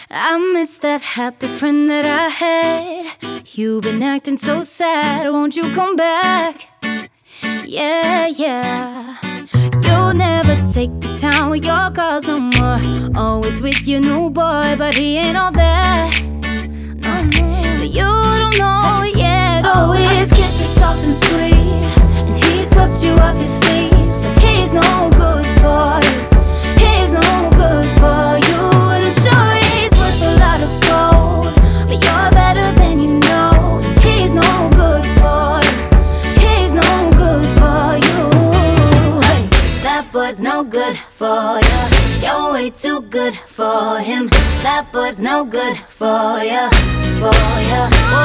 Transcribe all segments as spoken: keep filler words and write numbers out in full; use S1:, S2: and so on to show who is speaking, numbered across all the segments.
S1: I miss that happy friend that I had. You've been acting so sad, won't you come back? Yeah, yeah. You'll never take the time with your girls no more. Always with your new boy, but he ain't all that. No, no. But you don't know it yet. Oh, his kiss is soft and sweet, and he swept you off your feet. But he's no good for you. He's no good for you. And I'm sure he's worth a lot of gold, but you're better than you know. He's no good for you. He's no good for you. Hey, that boy's no good for you. You're way too good for him. That boy's no good for you. For you.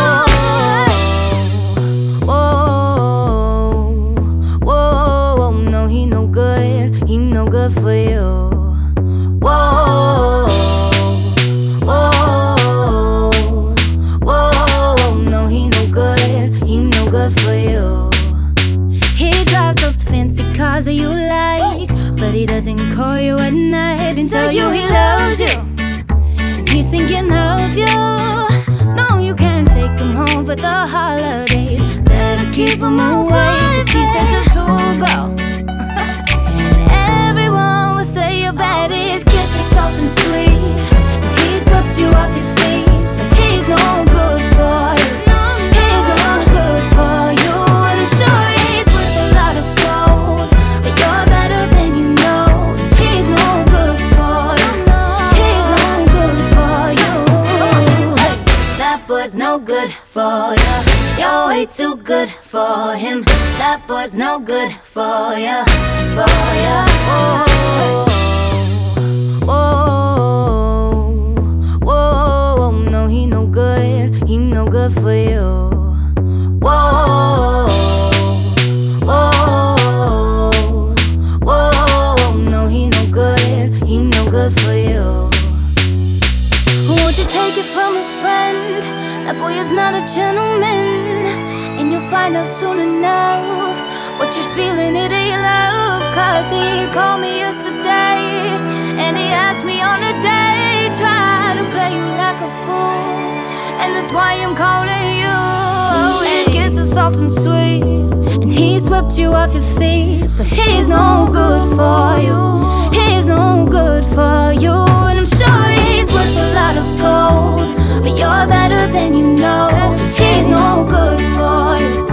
S1: Oh, whoa, whoa, no, he no good. He no good for you. Whoa, whoa, whoa, no, he no good. He no good for you. He drives those fancy cars that you like, but he doesn't call you at night and tell you he loves you, and he's thinking of you. No, you can't take him home for the holidays. Better keep him away, cause he's such a tool girl. And everyone will say you're bad. His kiss is soft and sweet, and he swept you off your feet. But he's no good for you. He's no good for you. And I'm sure he's worth a lot of gold, but you're better than you know. He's no good for you. He's no good for you. Hey, that boy's no good for you. You're way too good for him. That boy's no good for you. For you. Oh, whoa, whoa, no, he no good. He no good for you. Whoa, whoa, whoa, no, he no good. He no good for you. Won't you take it from a friend? That boy is not a gentleman, and you'll find out soon enough what you're feeling, it ain't love. Cause he called me yesterday, and he asked me on a date, trying to play you like a fool, and that's why I'm calling you. His kiss is soft and sweet, and he swept you off your feet. But he's no good for you. He's no good for you. And I'm sure he's worth a lot of gold, but you're better than you know. He's no good for you.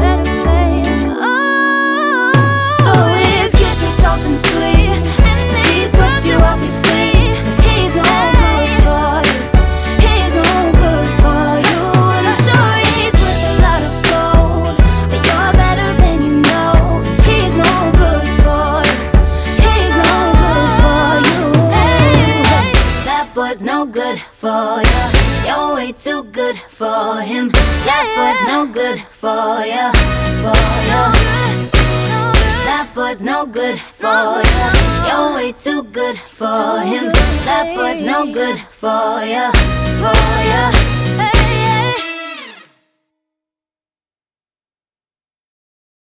S1: Oh, his kiss is soft and sweet, and he swept you off your feet. He's no good for you. He's no good for you. And I'm sure he's worth a lot of gold, but you're better than you know. He's no good for you. He's no good for you. Hey, that boy's no good for you. You're way too good for him. That boy's no good for you. For you. That boy's no good for you. You're way too good for him. That boy's no good for you. For you.